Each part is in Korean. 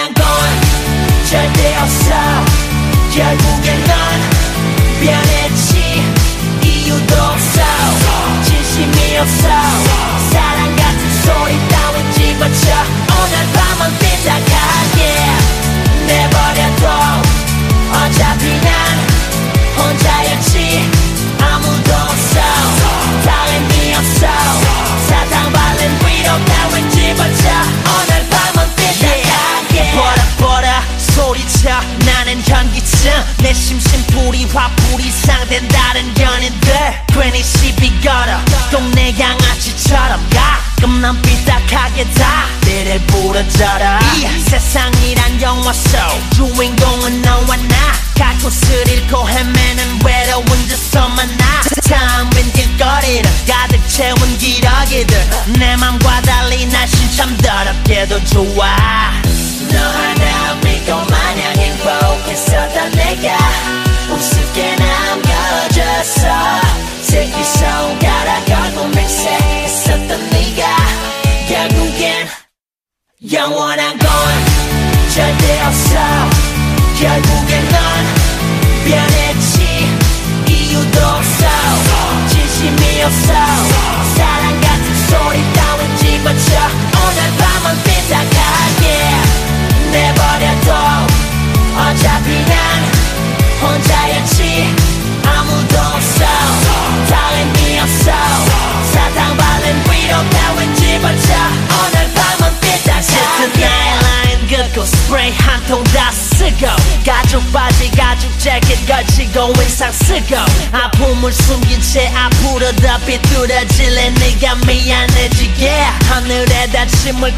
영원한 건 절대 없어. 결국엔 넌 변했지. 이유도 없어, 진심이 없어. 사랑 같은 소리 따윈 집어쳐. 오늘 밤은 삐딱하게 내버려둬. 어차피 난 혼자였지. 아무도 없어, 다름이 없어. 사탕 발린 위로 따윈 집어쳐. 오늘 밤은 삐딱하게 버라 소리쳐. 나는 현기증. 내 심심풀이 화풀이 상된 다른 연인들. 괜히 시비 걸어 동네 양아치처럼. 가끔 난 삐딱하게 다 때를 부러져라. 세상이란 영화 속 주인공은 너와 나. 갈 곳을 잃고 헤매는 외로운 저서 만나. 텅 빈 길거리를 가득 채운 기러기들. 내 맘과 달리 날씨 참 더럽게도 좋아. 너 하나 믿고 마냥 행복했었던 내가 우습게 남겨졌어. 새끼 손가락 걸고 맹세했었던 네가 결국엔 영원한 건 절대 없어. 결국엔 넌 변했지. 이유도 없어, 진심이 없어. 사랑 같은 소리 따윈 집어쳐. 오늘 밤은 삐딱하게 내버려둬. 어차피 난 혼자였지. 아무도 없어, 다름이 없어. 사탕 발린 위로 따윈 집어쳐. 오늘 밤은 삐딱하게 나의 라인 긋고 스프레이 한 통 다 쓰고. 가죽 바지 가죽 재킷 걸치고 인상 쓰고. 아픔을 숨긴 채 앞으로 더 삐뚤어질래. 네가 미안해지게 하늘에다 침을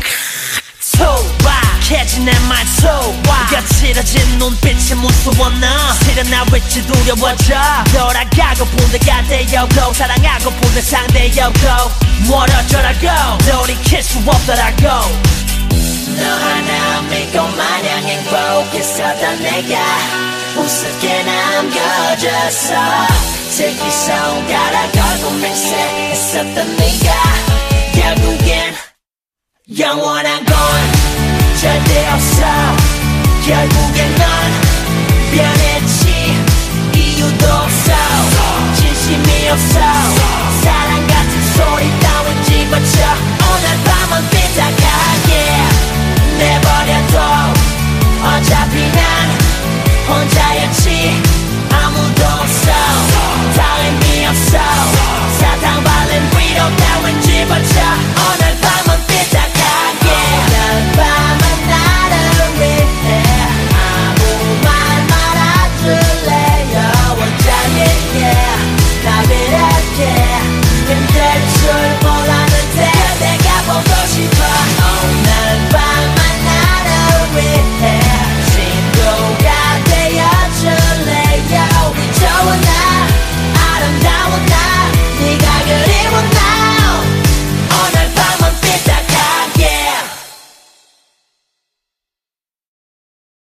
소박해진 내 말 소박. 거칠어진 눈빛이 무서워. 너 실은 나 왠지 두려워져. 돌아가고픈 내가 되었고 사랑하고픈 내 상대였고 멀어져라고 돌이킬 수 없더라고. 너 하나 믿고 마냥 행복했었던 내가 우습게 남겨졌어. 새끼 손가락 걸고 맹세했었던 네가 결국엔 영원한 건 절대 없어. 결국엔 넌 변했지. 이유도 없어, 진심이 없어.